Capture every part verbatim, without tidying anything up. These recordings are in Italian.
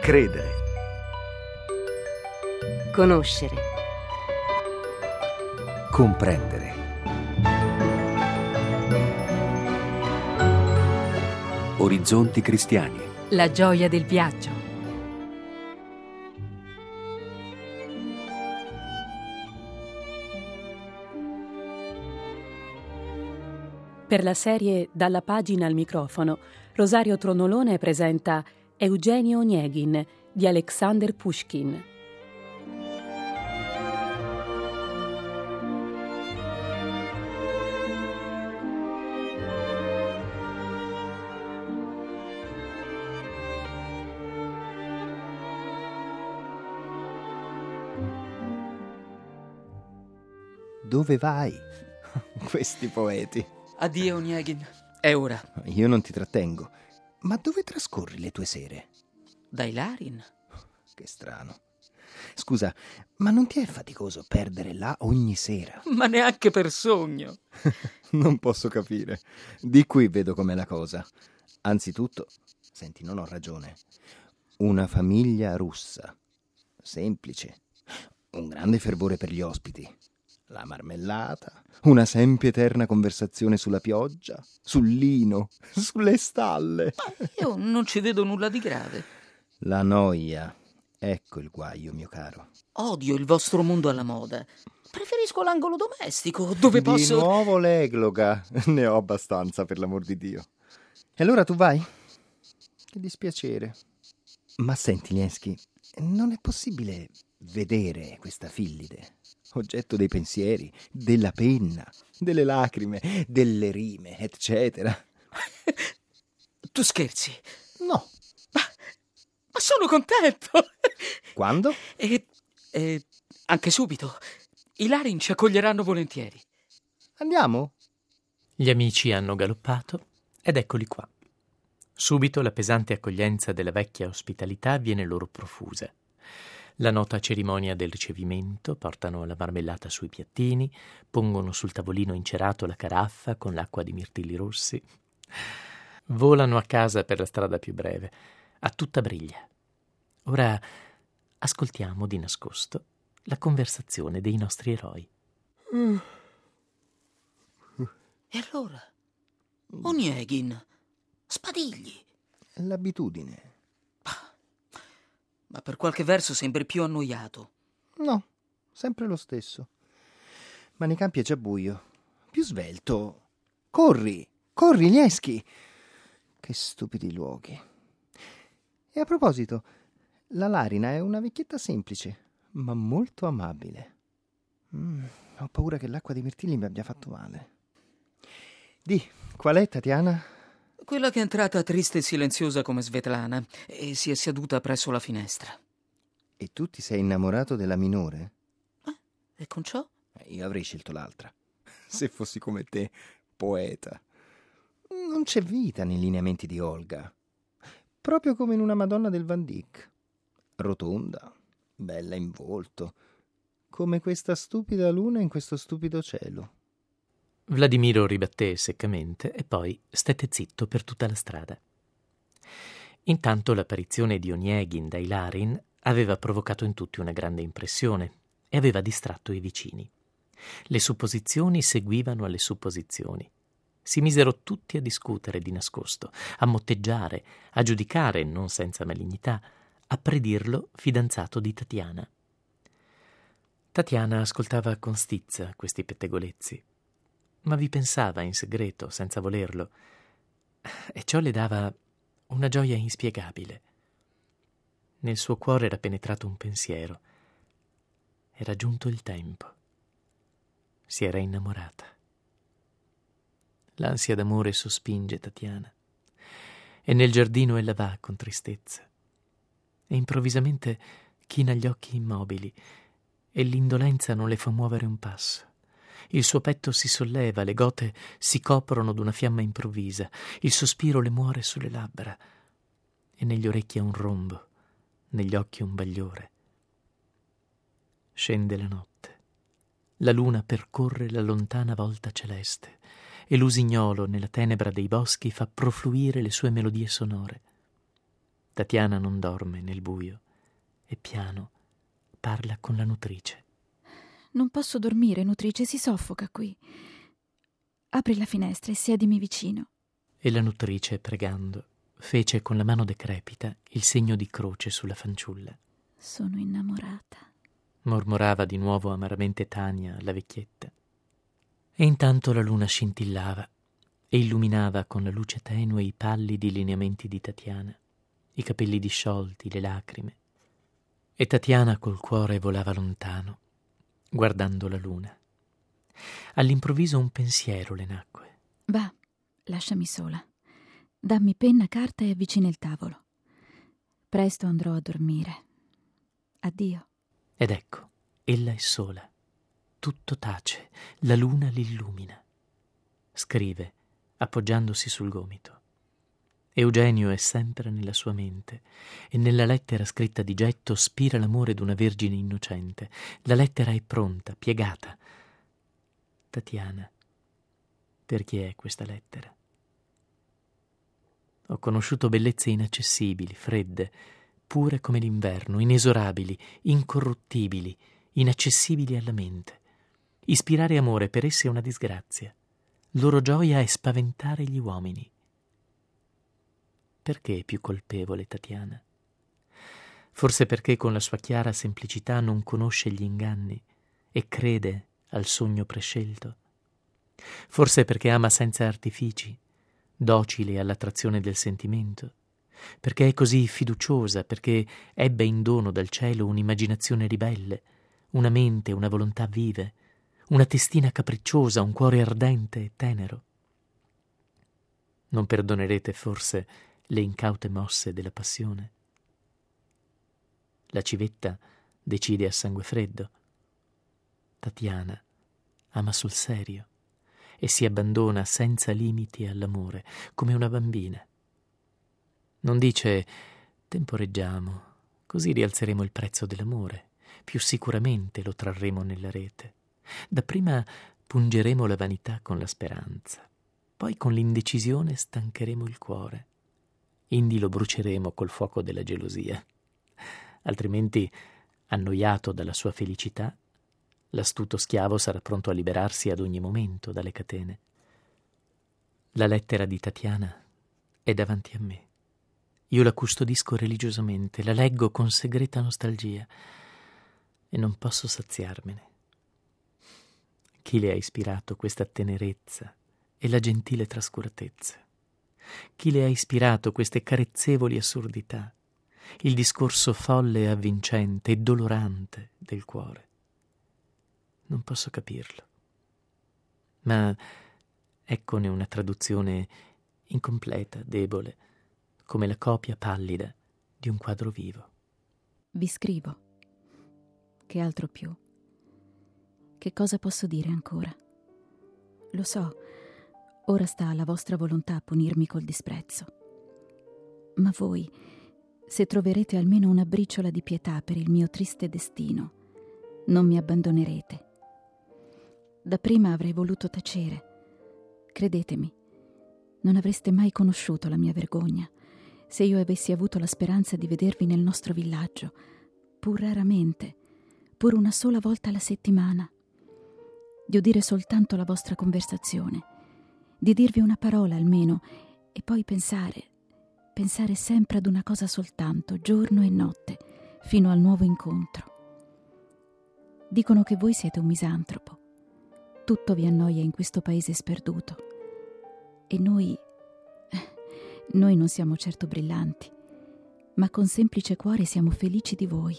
Credere. Conoscere. Comprendere. Orizzonti cristiani. La gioia del viaggio. Per la serie Dalla pagina al microfono, Rosario Tronolone presenta Eugenio Onegin di Alexander Pushkin. Dove vai? Questi poeti. Addio, Onegin. È ora. Io non ti trattengo. Ma dove trascorri le tue sere? Da Ilarin. Che strano. Scusa, ma non ti è faticoso perdere là ogni sera? Ma neanche per sogno. Non posso capire. Di qui vedo com'è la cosa. Anzitutto, senti, non ho ragione. Una famiglia russa. Semplice. Un grande fervore per gli ospiti. La marmellata, una sempiterna conversazione sulla pioggia, sul lino, sulle stalle. Ma io non ci vedo nulla di grave. La noia, ecco il guaio, mio caro. Odio il vostro mondo alla moda. Preferisco l'angolo domestico, dove Di posso... Di nuovo l'egloga, ne ho abbastanza, per l'amor di Dio. E allora tu vai? Che dispiacere. Ma senti, Liensky, non è possibile vedere questa Fillide, oggetto dei pensieri, della penna, delle lacrime, delle rime, eccetera. Tu scherzi? No. Ma, ma sono contento. Quando? E, e anche subito. I Larin ci accoglieranno volentieri. Andiamo? Gli amici hanno galoppato ed eccoli qua. Subito la pesante accoglienza della vecchia ospitalità viene loro profusa. La nota cerimonia del ricevimento, portano la marmellata sui piattini, pongono sul tavolino incerato la caraffa con l'acqua di mirtilli rossi. Volano a casa per la strada più breve, a tutta briglia. Ora ascoltiamo di nascosto la conversazione dei nostri eroi. E allora? Onegin, spadigli. L'abitudine. Ma per qualche verso sembri più annoiato. No, sempre lo stesso. Ma nei campi è già buio. Più svelto. Corri, corri, Liensky. Che stupidi luoghi. E a proposito, la Larina è una vecchietta semplice, ma molto amabile. Mm, ho paura che l'acqua dei mirtilli mi abbia fatto male. Di, qual è, Tatiana? Quella che è entrata triste e silenziosa come Svetlana e si è seduta presso la finestra. E tu ti sei innamorato della minore? Eh, e con ciò? Io avrei scelto l'altra. Se fossi come te, poeta. Non c'è vita nei lineamenti di Olga. Proprio come in una Madonna del Van Dyck. Rotonda, bella in volto, come questa stupida luna in questo stupido cielo. Vladimiro ribatté seccamente e poi stette zitto per tutta la strada. Intanto l'apparizione di Onegin da Ilarin aveva provocato in tutti una grande impressione e aveva distratto i vicini. Le supposizioni seguivano alle supposizioni. Si misero tutti a discutere di nascosto, a motteggiare, a giudicare, non senza malignità, a predirlo fidanzato di Tatiana. Tatiana ascoltava con stizza questi pettegolezzi, ma vi pensava in segreto, senza volerlo, e ciò le dava una gioia inspiegabile. Nel suo cuore era penetrato un pensiero. Era giunto il tempo. Si era innamorata. L'ansia d'amore sospinge Tatiana, e nel giardino ella va con tristezza, e improvvisamente china gli occhi immobili, e l'indolenza non le fa muovere un passo. Il suo petto si solleva, le gote si coprono d'una fiamma improvvisa, il sospiro le muore sulle labbra, e negli orecchi ha un rombo, negli occhi un bagliore. Scende la notte, la luna percorre la lontana volta celeste, e l'usignolo nella tenebra dei boschi fa profluire le sue melodie sonore. Tatiana non dorme nel buio e piano parla con la nutrice. Non posso dormire, nutrice, si soffoca qui. Apri la finestra e siedimi vicino. E la nutrice, pregando, fece con la mano decrepita il segno di croce sulla fanciulla. Sono innamorata, mormorava di nuovo amaramente Tania, la vecchietta. E intanto la luna scintillava e illuminava con la luce tenue i pallidi lineamenti di Tatiana, i capelli disciolti, le lacrime. E Tatiana col cuore volava lontano, guardando la luna. All'improvviso un pensiero le nacque. Va, lasciami sola. Dammi penna, carta e avvicina il tavolo. Presto andrò a dormire. Addio. Ed ecco, ella è sola. Tutto tace, la luna l'illumina. Scrive, appoggiandosi sul gomito. Eugenio è sempre nella sua mente e nella lettera scritta di getto spira l'amore d'una vergine innocente. La lettera è pronta, piegata. Tatiana, per chi è questa lettera? Ho conosciuto bellezze inaccessibili, fredde, pure come l'inverno, inesorabili, incorruttibili, inaccessibili alla mente. Ispirare amore per esse è una disgrazia. Loro gioia è spaventare gli uomini. Perché è più colpevole Tatiana? Forse perché con la sua chiara semplicità non conosce gli inganni e crede al sogno prescelto. Forse perché ama senza artifici, docile all'attrazione del sentimento, perché è così fiduciosa, perché ebbe in dono dal cielo un'immaginazione ribelle, una mente, una volontà vive, una testina capricciosa, un cuore ardente e tenero. Non perdonerete forse le incaute mosse della passione? La civetta decide a sangue freddo. Tatiana ama sul serio e si abbandona senza limiti all'amore, come una bambina. Non dice temporeggiamo, così rialzeremo il prezzo dell'amore, più sicuramente lo trarremo nella rete. Dapprima pungeremo la vanità con la speranza, poi con l'indecisione stancheremo il cuore. Indi lo bruceremo col fuoco della gelosia. Altrimenti, annoiato dalla sua felicità, l'astuto schiavo sarà pronto a liberarsi ad ogni momento dalle catene. La lettera di Tatiana è davanti a me. Io la custodisco religiosamente, la leggo con segreta nostalgia e non posso saziarmene. Chi le ha ispirato questa tenerezza e la gentile trascuratezza? Chi le ha ispirato queste carezzevoli assurdità, il discorso folle e avvincente e dolorante del cuore? Non posso capirlo. Ma eccone una traduzione incompleta, debole, come la copia pallida di un quadro vivo. Vi scrivo. Che altro più? Che cosa posso dire ancora? Lo so, ora sta alla vostra volontà punirmi col disprezzo. Ma voi, se troverete almeno una briciola di pietà per il mio triste destino, non mi abbandonerete. Dapprima avrei voluto tacere. Credetemi, non avreste mai conosciuto la mia vergogna se io avessi avuto la speranza di vedervi nel nostro villaggio, pur raramente, pur una sola volta alla settimana, di udire soltanto la vostra conversazione, di dirvi una parola almeno e poi pensare, pensare sempre ad una cosa soltanto, giorno e notte, fino al nuovo incontro. Dicono che voi siete un misantropo. Tutto vi annoia in questo paese sperduto. E noi, noi non siamo certo brillanti, ma con semplice cuore siamo felici di voi.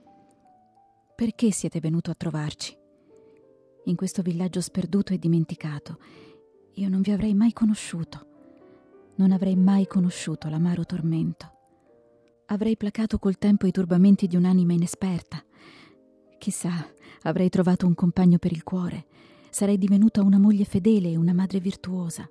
Perché siete venuto a trovarci? In questo villaggio sperduto e dimenticato, io non vi avrei mai conosciuto. Non avrei mai conosciuto l'amaro tormento. Avrei placato col tempo i turbamenti di un'anima inesperta. Chissà, avrei trovato un compagno per il cuore. Sarei divenuta una moglie fedele e una madre virtuosa.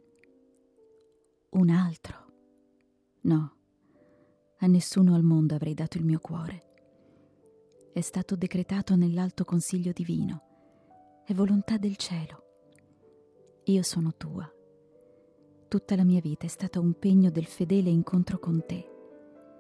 Un altro? No, a nessuno al mondo avrei dato il mio cuore. È stato decretato nell'alto consiglio divino. È volontà del cielo. Io sono tua. Tutta la mia vita è stata un pegno del fedele incontro con te.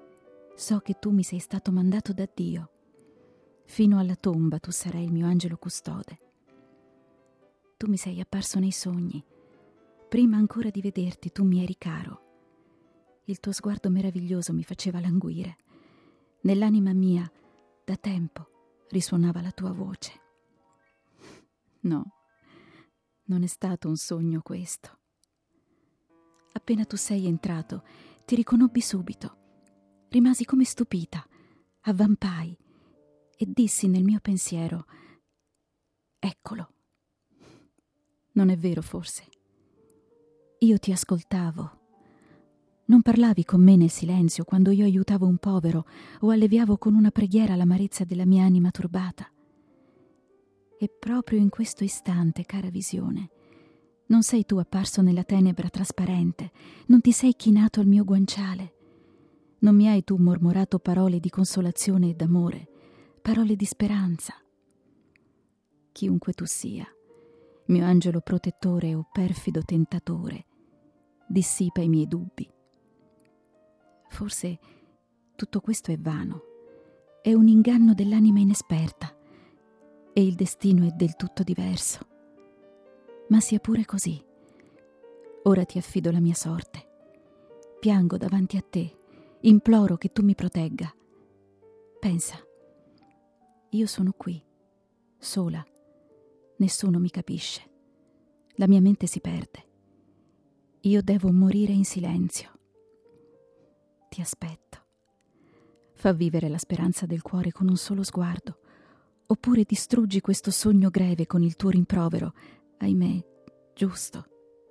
So che tu mi sei stato mandato da Dio. Fino alla tomba tu sarai il mio angelo custode. Tu mi sei apparso nei sogni. Prima ancora di vederti tu mi eri caro. Il tuo sguardo meraviglioso mi faceva languire. Nell'anima mia, da tempo, risuonava la tua voce. No, non è stato un sogno questo. Appena tu sei entrato, ti riconobbi subito. Rimasi come stupita, avvampai e dissi nel mio pensiero: eccolo. Non è vero, forse? Io ti ascoltavo. Non parlavi con me nel silenzio quando io aiutavo un povero o alleviavo con una preghiera l'amarezza della mia anima turbata. E proprio in questo istante, cara visione, non sei tu apparso nella tenebra trasparente, non ti sei chinato al mio guanciale, non mi hai tu mormorato parole di consolazione e d'amore, parole di speranza. Chiunque tu sia, mio angelo protettore o perfido tentatore, dissipa i miei dubbi. Forse tutto questo è vano, è un inganno dell'anima inesperta e il destino è del tutto diverso. Ma sia pure così. Ora ti affido la mia sorte. Piango davanti a te, imploro che tu mi protegga. Pensa, io sono qui, sola, nessuno mi capisce. La mia mente si perde. Io devo morire in silenzio. Ti aspetto. Fa vivere la speranza del cuore con un solo sguardo, oppure distruggi questo sogno greve con il tuo rimprovero, ahimè, giusto.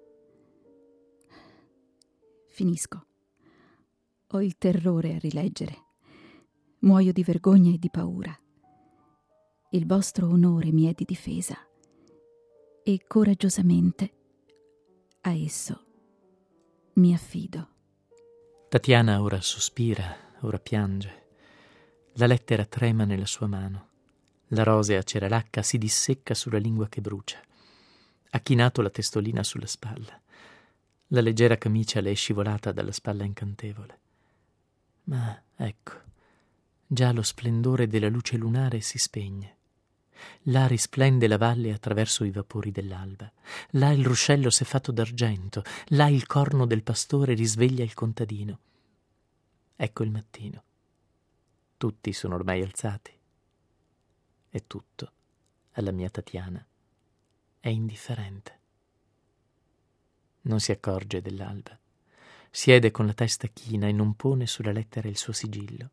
Finisco. Ho il terrore a rileggere. Muoio di vergogna e di paura. Il vostro onore mi è di difesa e coraggiosamente a esso mi affido. Tatiana ora sospira, ora piange. La lettera trema nella sua mano. La rosea ceralacca si dissecca sulla lingua che brucia. Ha chinato la testolina sulla spalla. La leggera camicia le è scivolata dalla spalla incantevole. Ma ecco, già lo splendore della luce lunare si spegne. Là risplende la valle attraverso i vapori dell'alba. Là il ruscello s'è fatto d'argento. Là il corno del pastore risveglia il contadino. Ecco il mattino. Tutti sono ormai alzati. E tutto, alla mia Tatiana, è indifferente. Non si accorge dell'alba. Siede con la testa china e non pone sulla lettera il suo sigillo.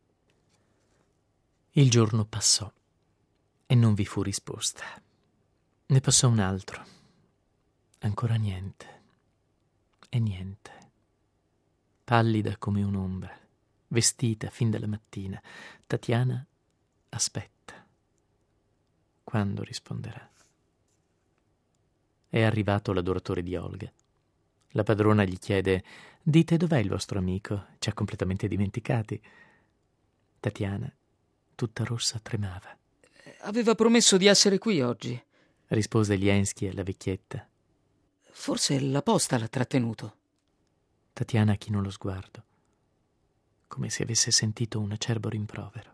Il giorno passò e non vi fu risposta. Ne passò un altro. Ancora niente. E niente. Pallida come un'ombra, vestita fin dalla mattina, Tatiana aspetta. Quando risponderà? È arrivato l'adoratore di Olga. La padrona gli chiede: «Dite, dov'è il vostro amico? Ci ha completamente dimenticati». Tatiana, tutta rossa, tremava. Aveva promesso di essere qui oggi, rispose Liensky alla vecchietta. Forse la posta l'ha trattenuto. Tatiana chinò lo sguardo, come se avesse sentito un acerbo rimprovero.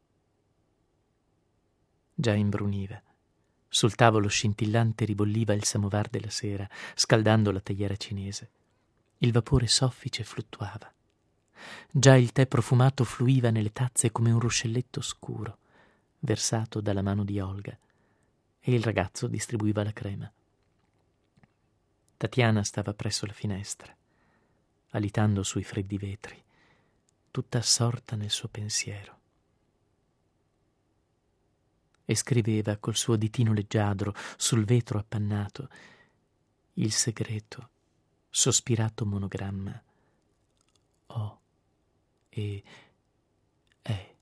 Già imbruniva. Sul tavolo scintillante ribolliva il samovar della sera, scaldando la teiera cinese. Il vapore soffice fluttuava. Già il tè profumato fluiva nelle tazze come un ruscelletto scuro, versato dalla mano di Olga, e il ragazzo distribuiva la crema. Tatiana stava presso la finestra, alitando sui freddi vetri, tutta assorta nel suo pensiero. E scriveva col suo ditino leggiadro sul vetro appannato il segreto, sospirato monogramma O e E.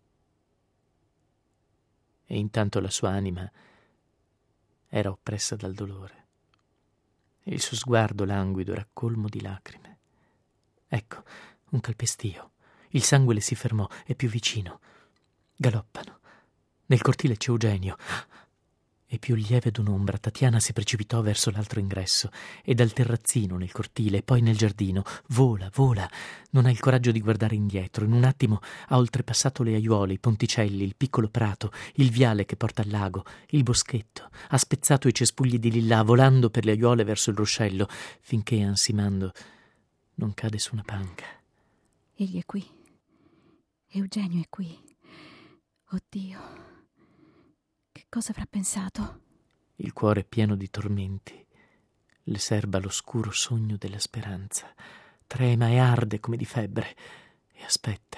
E intanto la sua anima era oppressa dal dolore. Il suo sguardo languido era colmo di lacrime. Ecco, un calpestio. Il sangue le si fermò, è più vicino. Galoppano. Nel cortile c'è Eugenio. E più lieve d'un'ombra, Tatiana si precipitò verso l'altro ingresso e dal terrazzino nel cortile e poi nel giardino. Vola, vola, non ha il coraggio di guardare indietro. In un attimo ha oltrepassato le aiuole, i ponticelli, il piccolo prato, il viale che porta al lago, il boschetto. Ha spezzato i cespugli di lillà, volando per le aiuole verso il ruscello, finché, ansimando, non cade su una panca. Egli è qui. Eugenio è qui. Oddio. Che cosa avrà pensato? Il cuore pieno di tormenti le serba l'oscuro sogno della speranza. Trema e arde come di febbre e aspetta.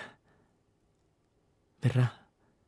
Verrà,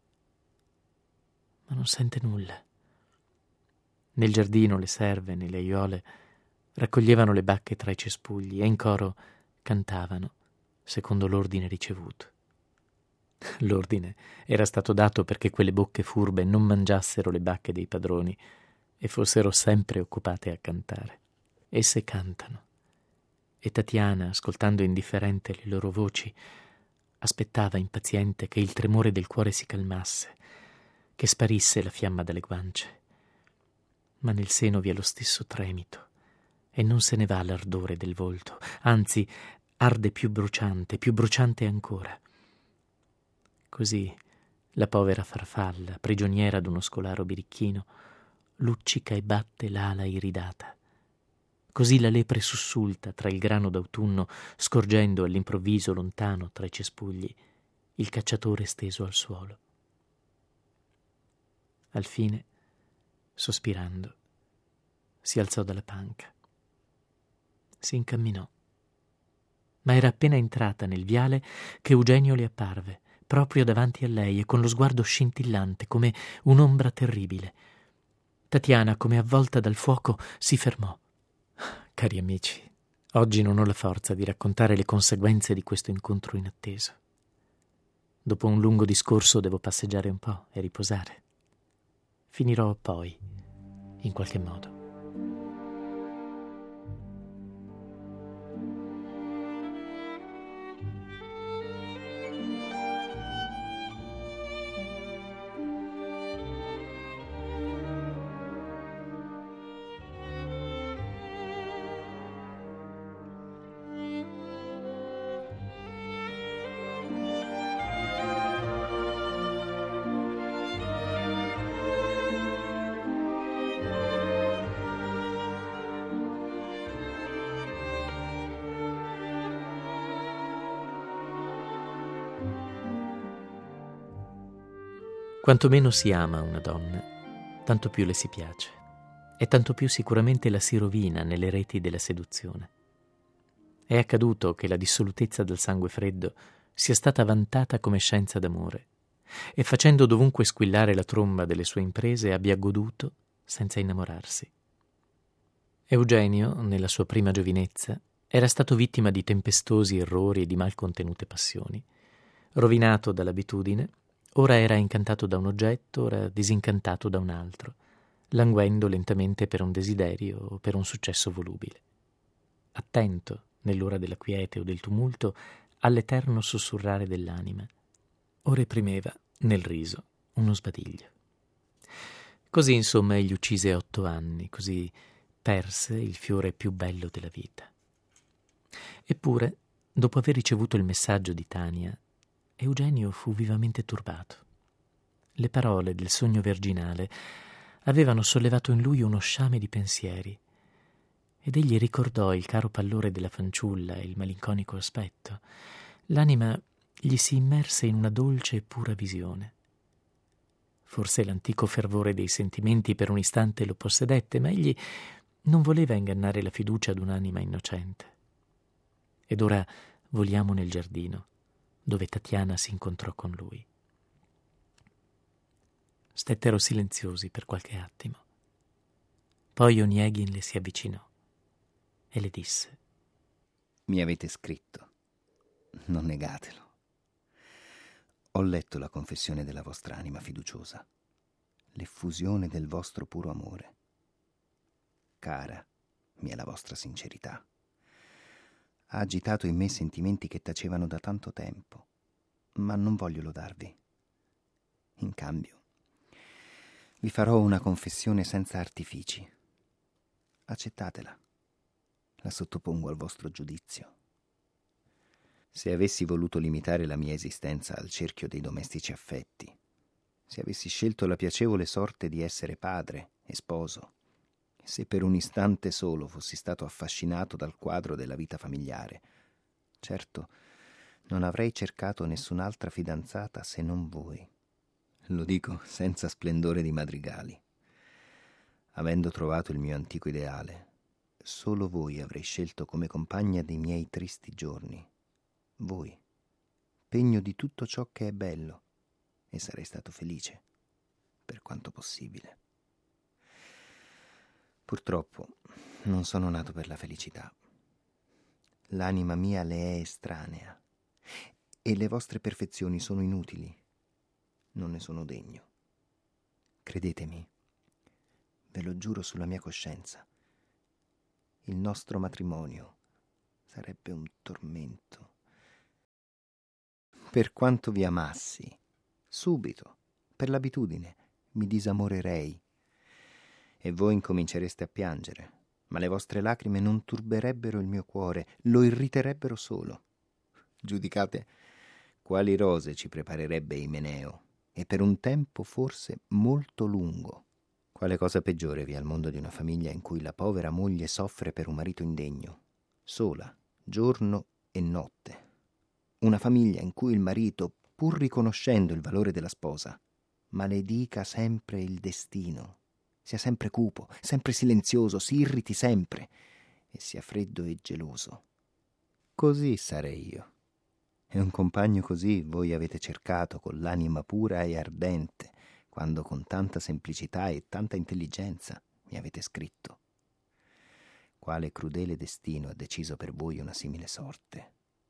ma non sente nulla. Nel giardino le serve, nelle aiuole, raccoglievano le bacche tra i cespugli e in coro cantavano, secondo l'ordine ricevuto. L'ordine era stato dato perché quelle bocche furbe non mangiassero le bacche dei padroni e fossero sempre occupate a cantare. Esse cantano, e Tatiana, ascoltando indifferente le loro voci, aspettava impaziente che il tremore del cuore si calmasse, che sparisse la fiamma dalle guance. Ma nel seno vi è lo stesso tremito, e non se ne va l'ardore del volto, anzi arde più bruciante, più bruciante ancora. Così la povera farfalla, prigioniera d'uno scolaro birichino, luccica e batte l'ala iridata. Così la lepre sussulta tra il grano d'autunno, scorgendo all'improvviso lontano tra i cespugli il cacciatore steso al suolo. Al fine, sospirando, si alzò dalla panca. Si incamminò, ma era appena entrata nel viale che Eugenio le apparve, proprio davanti a lei e con lo sguardo scintillante come un'ombra terribile. Tatiana, come avvolta dal fuoco, si fermò. Cari amici, oggi non ho la forza di raccontare le conseguenze di questo incontro inatteso. Dopo un lungo discorso devo passeggiare un po' e riposare. Finirò poi, in qualche modo. Quanto meno si ama una donna, tanto più le si piace, e tanto più sicuramente la si rovina nelle reti della seduzione. È accaduto che la dissolutezza del sangue freddo sia stata vantata come scienza d'amore, e facendo dovunque squillare la tromba delle sue imprese abbia goduto senza innamorarsi. Eugenio, nella sua prima giovinezza, era stato vittima di tempestosi errori e di mal contenute passioni. Rovinato dall'abitudine, ora era incantato da un oggetto, ora disincantato da un altro, languendo lentamente per un desiderio o per un successo volubile. Attento, nell'ora della quiete o del tumulto, all'eterno sussurrare dell'anima. Ora reprimeva, nel riso, uno sbadiglio. Così, insomma, egli uccise otto anni, così perse il fiore più bello della vita. Eppure, dopo aver ricevuto il messaggio di Tania, Eugenio fu vivamente turbato. Le parole del sogno virginale avevano sollevato in lui uno sciame di pensieri, ed egli ricordò il caro pallore della fanciulla e il malinconico aspetto. L'anima gli si immerse in una dolce e pura visione. Forse l'antico fervore dei sentimenti per un istante lo possedette, ma egli non voleva ingannare la fiducia ad un'anima innocente. Ed ora voliamo nel giardino, dove Tatiana si incontrò con lui. Stettero silenziosi per qualche attimo. Poi Onieghin le si avvicinò e le disse: Mi avete scritto, non negatelo. Ho letto la confessione della vostra anima fiduciosa, l'effusione del vostro puro amore. Cara mi è la vostra sincerità. Ha agitato in me sentimenti che tacevano da tanto tempo, ma non voglio lodarvi. In cambio, Vi farò una confessione senza artifici. Accettatela. La sottopongo al vostro giudizio. Se avessi voluto limitare la mia esistenza al cerchio dei domestici affetti, se avessi scelto la piacevole sorte di essere padre e sposo, se per un istante solo fossi stato affascinato dal quadro della vita familiare, certo non avrei cercato nessun'altra fidanzata se non voi. Lo dico senza splendore di madrigali. Avendo trovato il mio antico ideale, solo voi avrei scelto come compagna dei miei tristi giorni. Voi, pegno di tutto ciò che è bello, e sarei stato felice, per quanto possibile. Purtroppo non sono nato per la felicità. L'anima mia le è estranea, e le vostre perfezioni sono inutili. Non ne sono degno. Credetemi, ve lo giuro sulla mia coscienza, il nostro matrimonio sarebbe un tormento. Per quanto vi amassi, subito, per l'abitudine, mi disamorerei e voi incomincereste a piangere, ma le vostre lacrime non turberebbero il mio cuore, lo irriterebbero solo. Giudicate quali rose ci preparerebbe Imeneo, e per un tempo forse molto lungo. Quale cosa peggiore vi è al mondo di una famiglia in cui la povera moglie soffre per un marito indegno, sola, giorno e notte? Una famiglia in cui il marito, pur riconoscendo il valore della sposa, maledica sempre il destino, sia sempre cupo, sempre silenzioso, si irriti sempre e sia freddo e geloso. Così sarei io. E un compagno così voi avete cercato con l'anima pura e ardente, quando con tanta semplicità e tanta intelligenza mi avete scritto. Quale crudele destino ha deciso per voi una simile sorte?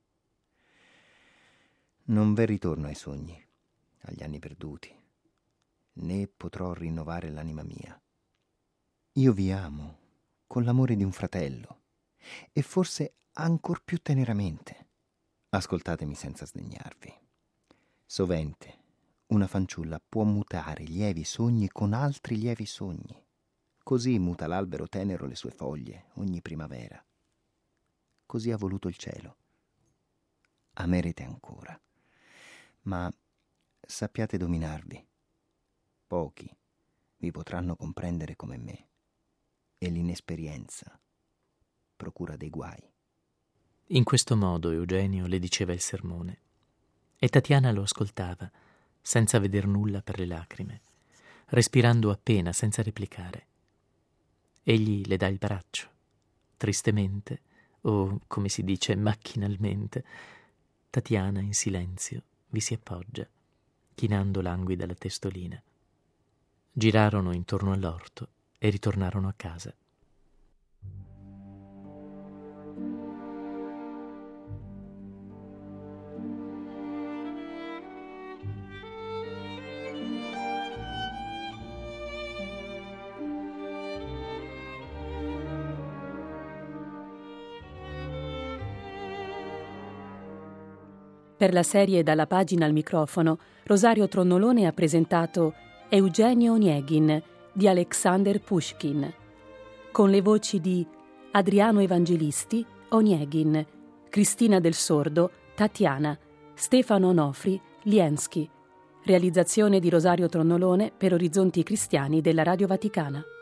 Non v'è ritorno ai sogni, agli anni perduti, né potrò rinnovare l'anima mia. Io vi amo con l'amore di un fratello, e forse ancor più teneramente. Ascoltatemi senza sdegnarvi. Sovente una fanciulla può mutare lievi sogni con altri lievi sogni. Così muta l'albero tenero le sue foglie ogni primavera. Così ha voluto il cielo. Amerete ancora, ma sappiate dominarvi. Pochi vi potranno comprendere come me, e l'inesperienza procura dei guai. In questo modo Eugenio le diceva il sermone, e Tatiana lo ascoltava, senza veder nulla per le lacrime, respirando appena, senza replicare. Egli le dà il braccio, tristemente, o, come si dice, macchinalmente. Tatiana, in silenzio, vi si appoggia, chinando languida la testolina. Girarono intorno all'orto e ritornarono a casa. Per la serie Dalla pagina al microfono, Rosario Tronnolone ha presentato Eugenio Onegin di Alexander Pushkin, con le voci di Adriano Evangelisti, Onegin, Cristina Del Sordo, Tatiana, Stefano Onofri, Liensky. Realizzazione di Rosario Tronnolone per Orizzonti Cristiani della Radio Vaticana.